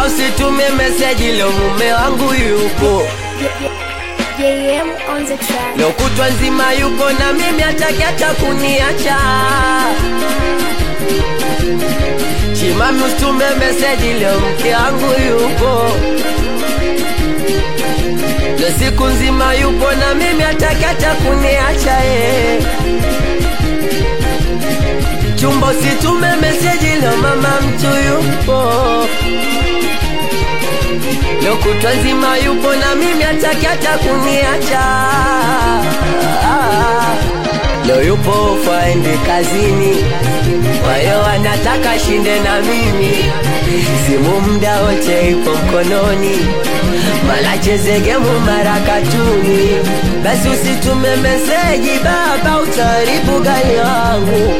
au situme message leo mume wangu yupo. JM on the track. Leo kutwa nzima yupo na mimi hataki hata kuniacha. Chimami usitume message leo mke wangu yupo. Leo siku nzima yupo na mimi hataki hata kuniacha Chumba usitume message leo mama mtu yupo. Leo kutwa nzima yupo na mimi hataki hata kuniacha. Leo yupo faende kazini, kwa hiyo anataka shinde na mimi. Simu mda wote ipo mkononi, mara cheze gemu mara katuni. Basi usitume meseji baba, utaharibu gari yangu.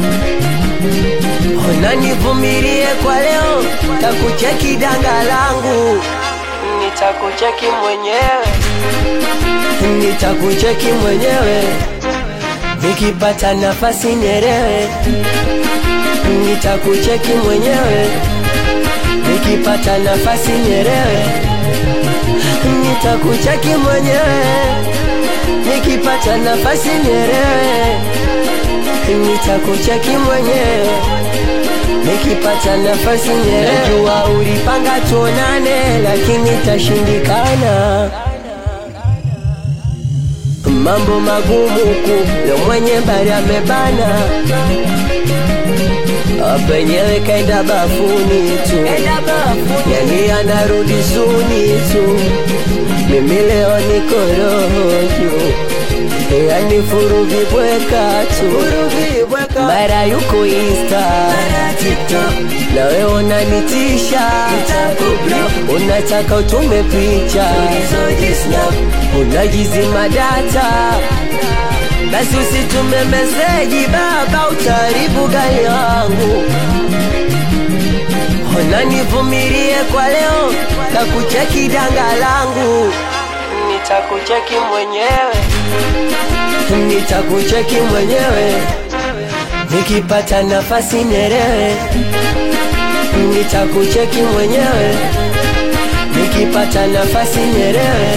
Ona nivumilie kwa leo, takucheki danga langu. Nitakucheki mwenyewe, nitakucheki mwenyewe, nikipata nafasi nielewe. Nitakucheki mwenyewe, nikipata nafasi nielewe. Nitakucheki mwenyewe, nikipata nafasi nielewe. Nitakucheki mwenyewe, nikipata nafasi nielewe. Najua ulipanga tuonane, lakini tashindikana. Mambo magumu huku, leo mwenye bari amebana. Penyewe kaenda bafuni tu, yani anarudi suni tu. Mimi leo niko roho juu, yani furugi bweka tu. Mara yuko Insta, mara TikTok, na wewe unanitisha. Unataka utume picha, unajizima data. Basi usitume meseji baba, utaharibu gari yangu. Ona nivumilie kwa leo, takucheki danga langu. Nitakucheki mwenyewe, nitakucheki mwenyewe, nikipata nafasi nielewe. Nitakucheki mwenyewe, nikipata nafasi nielewe.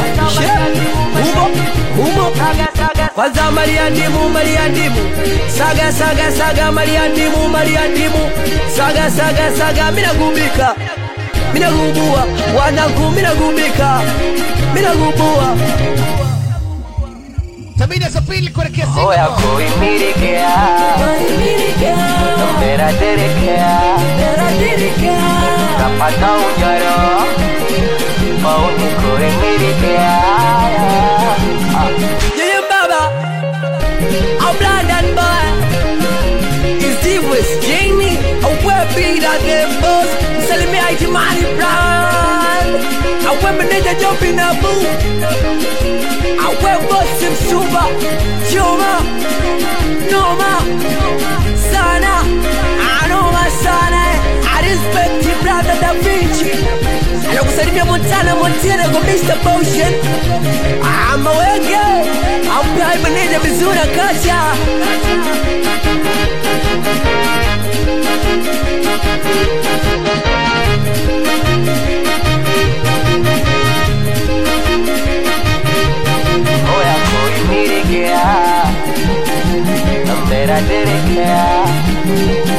Humo kwanza Mariandimu, saga saga saga Mariandimu, saga saga saga. Minagubika, minagubua, wanangu minagubika, minagubua. Tabida Safili kuelekea Singo. Oya kuimirikea, Mbera derekea, kapata unyaro, mauni kuimirikea. Yeah, baba, I'm London boy. It's Steve West, Jamie, I wear beat out there, boss. Selling me IT money brand. I wear my ninja jump in a boot. I wear bust him super, Juma, Noma, Sana. I know my sana. I respect you, brother Da Vinci. I don't say Montana, go Mr. Potion. I'm a wege, I'm behind my ninja Mizuna Kasha. Oya kuimirikea, Mbera derekea.